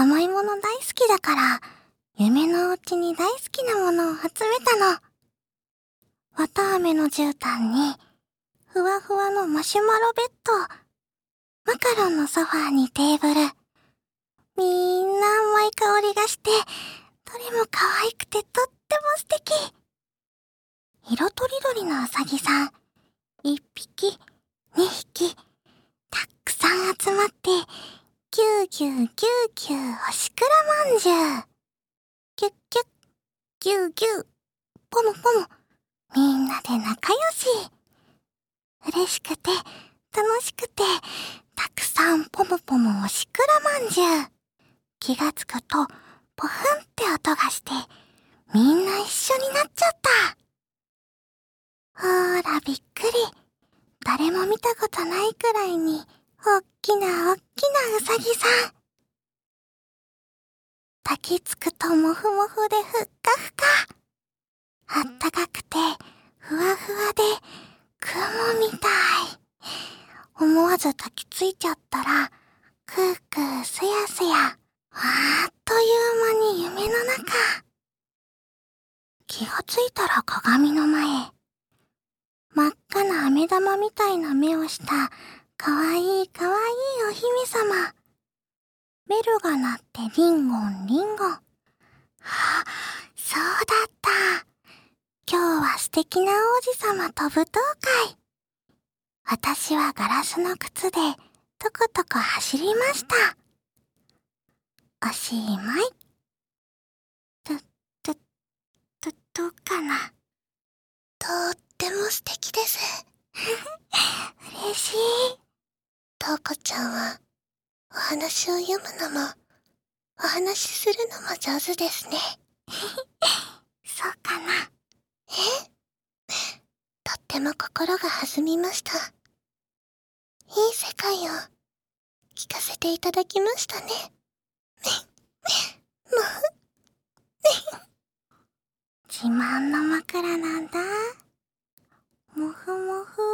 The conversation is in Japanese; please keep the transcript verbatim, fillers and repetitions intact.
甘いもの大好きだから、夢のお家に大好きなものを集めたの。綿あめの絨毯に、ふわふわのマシュマロベッド、マカロンのソファーにテーブル。みんな甘い香りがして、どれも可愛くてとっても素敵。色とりどりのうさぎさん、一匹、二匹、たくさん集まって、ぎゅうぎゅうぎゅうぎゅうおしくらまんじゅう。キュッキュッ、ぎゅうぎゅう、ポムポム、みんなで仲良し。嬉しくて、楽しくて、たくさんポムポムおしくらまんじゅう。気がつくと、ポフンって音がして、みんな一緒になっちゃった。ほーらびっくり。誰も見たことないくらいに、おっきなおっきなうさぎさん。抱きつくともふもふでふっかふか。あったかくて、ふわふわで、雲みたい。思わず抱きついちゃったら、くーくーすやすや、あっという間に夢の中。気がついたら鏡の前。真っ赤な飴玉みたいな目をしたかわいいかわいいお姫様。ベルが鳴ってリンゴンリンゴン。あ、そうだった。今日は素敵な王子様と舞踏会。私はガラスの靴でとことこ走りました。おしまい。と、と、と、どうかな。とっても素敵です。嬉しい。トウコちゃんは、お話を読むのも、お話しするのも上手ですね。そうかな。え？とっても心が弾みました。いい世界を聞かせていただきましたね。もう、自慢の枕なんだ。もふもふ。